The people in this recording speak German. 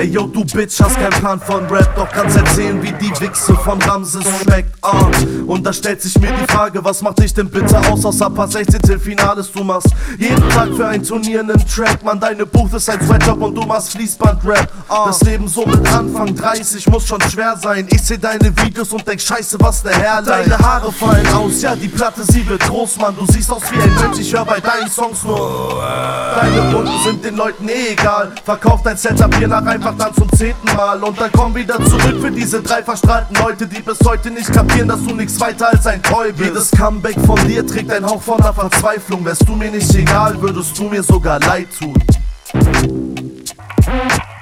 Ey yo, du Bitch, hast keinen Plan von Rap, doch kannst erzählen, wie die Wichse von Ramses schmeckt. Und da stellt sich mir die Frage, was macht dich denn bitte aus, außer paar 16 Finales du machst? Jeden Tag für ein Turnier einen Track, man, deine Bucht ist ein Sweatjob und du machst Fließband-Rap. Das Leben so mit Anfang 30 muss schon schwer sein. Ich seh deine Videos und denk, scheiße, was ne Hairline. Deine Haare fallen aus, ja, die Platte, sie wird groß, Mann. Du siehst aus wie ein Mensch, ich hör bei deinen Songs nur. Deine Runden sind den Leuten egal. Verkauf dein Setup hier nach einfach dann zum 10. Mal. Und dann komm wieder zurück für diese 3 verstrahlten Leute, die bis heute nicht kapieren, dass du nichts weiter als ein Toy bist. Jedes Comeback von dir trägt ein Hauch von der Verzweiflung. Wärst du mir nicht egal, würdest du mir sogar leid tun.